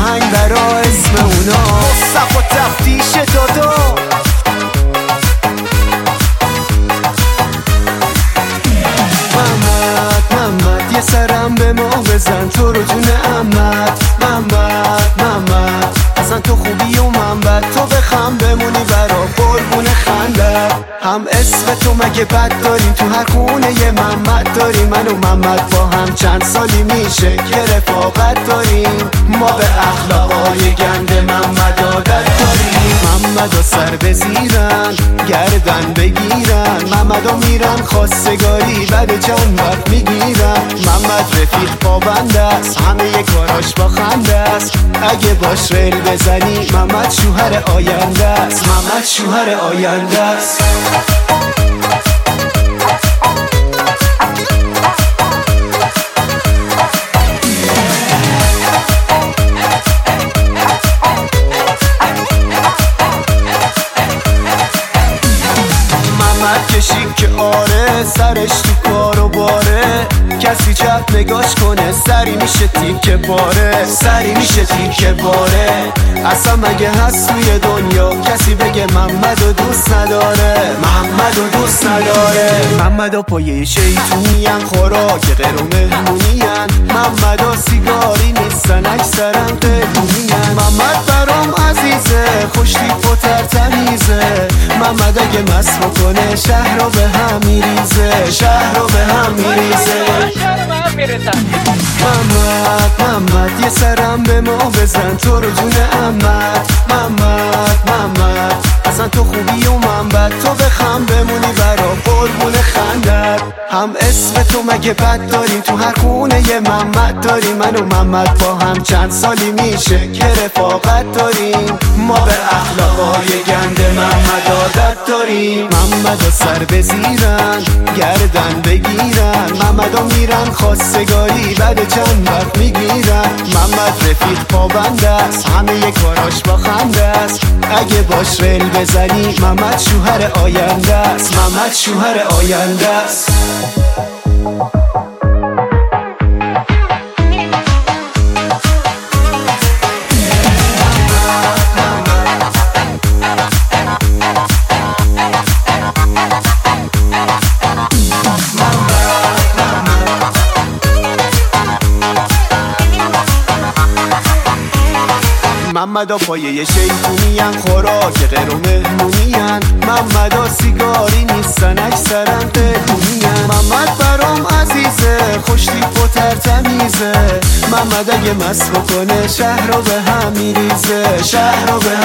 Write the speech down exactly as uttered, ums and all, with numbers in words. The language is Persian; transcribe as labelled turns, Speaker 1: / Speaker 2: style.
Speaker 1: آهنگ برا اسم اونا مصطفی تفتیش دادا. محمد محمد یه سرم به ما بزن تو رو جون عمت. محمد محمد اصلا تو خوبی و من بد، تو بخم بمونی برا قربون خندت. هم اسم تو مگه بد داریم تو هر خونه یه محمد داریم. من و محمد با هم چند سالی میشه که رفاقت داریم. ما به اخلاقای گند محمد عادت داریم. محمد سر بزیرن گردن بگیرن، محمد میرن خواستگاری بعد چند وقت میگیرن. محمد رفیق پابند است همه ی کاراش با خنده است. اگه باش ریل بزنی محمد شوهر آینده است. محمد شوهر آینده است. محمد کشی که آره سرش تو کار و باره، کسی چپ نگاش کنه سری میشه تیکه باره. سری میشه تیکه باره. اصلا مگه هست توی دنیا کسی بگه محمد و دوست نداره؟ محمد و دوست نداره. محمد و پایه شیطونین خوراک غیر و مهمونین. محمد و سیگاری نیستن اکثرا قیدونین. محمد برام عزیزه خوش تیپ و ترتمیزه. محمد اگه مست بکنه شهر رو به هم میریزه. شهر رو به هم میریزه. محمد محمد یه سرم به ما بزن تو رو جون عمت. محمد محمد اصلا تو خوبی و من بد، تو بخم بمونی برا قربون خندت. هم اسم تو مگه بد داریم تو هر خونه یه محمد داریم. من و محمد با هم چند سالی میشه که رفاقت داریم. ما به اخلاقای گند محمد عادت داریم. محمد سر بزیرن گردن بگیرن، محمد میرن خواستگاری بعد چند وقت میگیرن. محمد رفیق پابند است همه ی کاراش با خنده است. اگه باش ریل بزنی محمد شوهر آینده است. محمد شوهر آینده است. محمد و پایه شیطونین خوراک غیر و مهمونین. محمد و سیگاری نیستن اکثرا قیدونین. محمد برام عزیزه خوش تیپ و ترتمیزه. محمد اگه مست بکنه شهر رو به هم میریزه. شهر رو به